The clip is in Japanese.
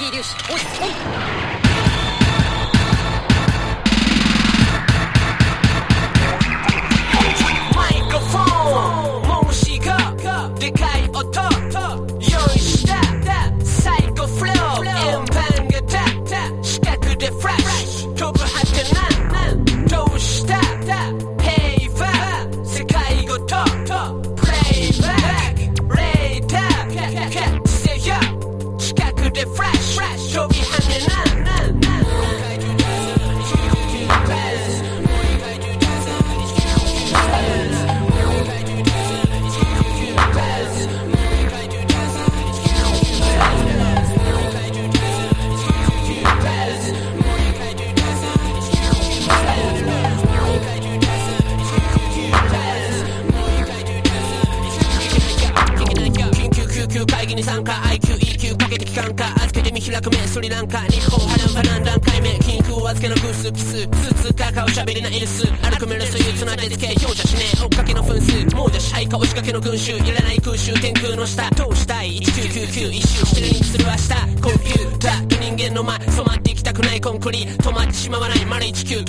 粒子おいおいマイクロフォンもしがでかい音用意したサイコフロー円盤型四角でフラッシュ飛ぶはてなどうした平和世界ごとプレイバックレーダーキャッチせよ近くでフラッシュ飛び跳ねな会議に参加 IQ、EQ かけて機関か預けて見開く目スリランカ日本波乱何段階目均空預けのグスキススーツカカオしゃべりなイルス歩くメルス憂鬱な手付け表者しねえ追っかけの分数猛者支配か押しかけの群衆いらない空襲天空の下どうしたい1999一周してリンクする明日コンピューターと人間の前染まっていきたくないコンクリ止まってしまわない丸19